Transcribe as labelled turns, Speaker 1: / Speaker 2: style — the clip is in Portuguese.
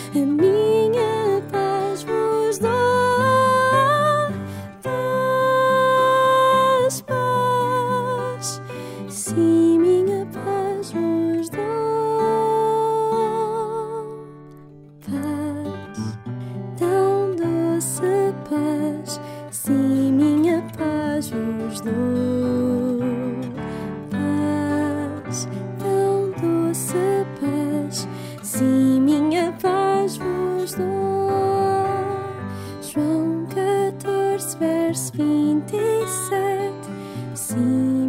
Speaker 1: a minha paz vos dou. Paz, paz, sim, minha paz vos dou. Paz, tão doce paz, sim, minha paz vos dou. Paz, tão doce paz, sim, minha paz vos dou. João 14, verso 27, sim.